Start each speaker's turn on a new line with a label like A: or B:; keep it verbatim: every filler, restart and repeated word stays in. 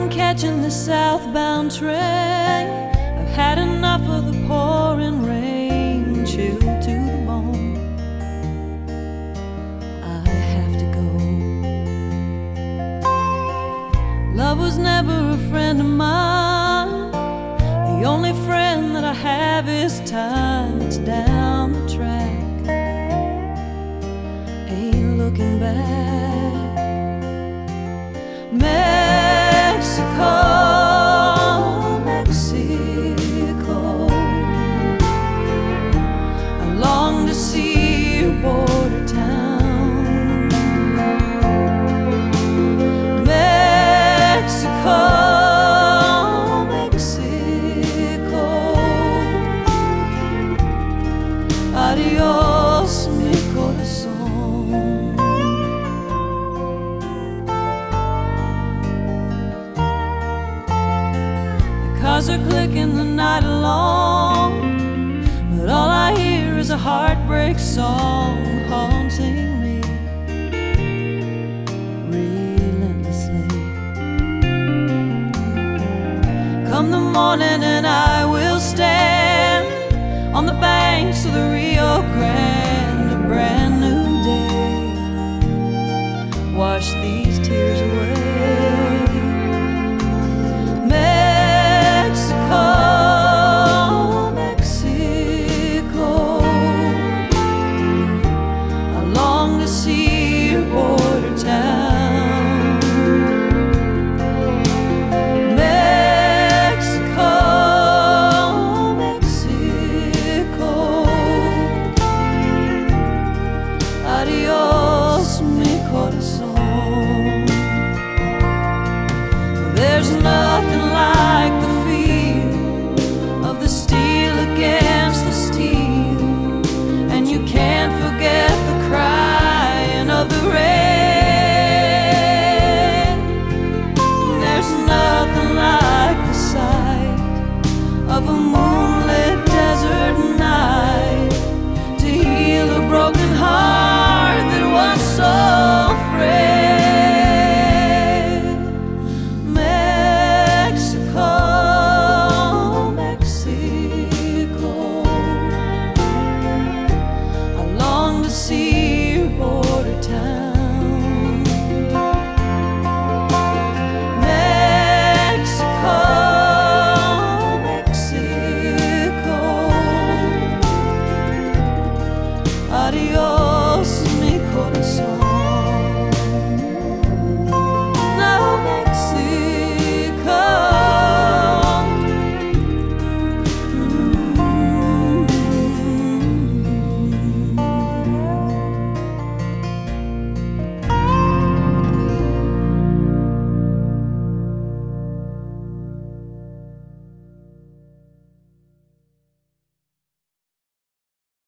A: catching the southbound train. I've had enough of the pouring rain, chilled to the bone. I have to go. Love was never a friend of mine. The only friend that I have is time. It's down the track, ain't looking back. Mexico, Mexico, I long to see your border town. Mexico, Mexico, adios mi corazón. Cars are clicking the night along, but all I hear is a heartbreak song haunting me relentlessly. Come the morning and I will stand on the banks of the Rio Grande, a brand new day. Wash these tears away. Adios mi corazón. There's nothing like the feel of the steel against the steel, and you can't forget the crying of the rain. There's nothing like the sight of a moonlit desert night to heal a broken heart that was so frail. Mexico, Mexico, I long to see your border town. Mexico, Mexico, adios mi corazón.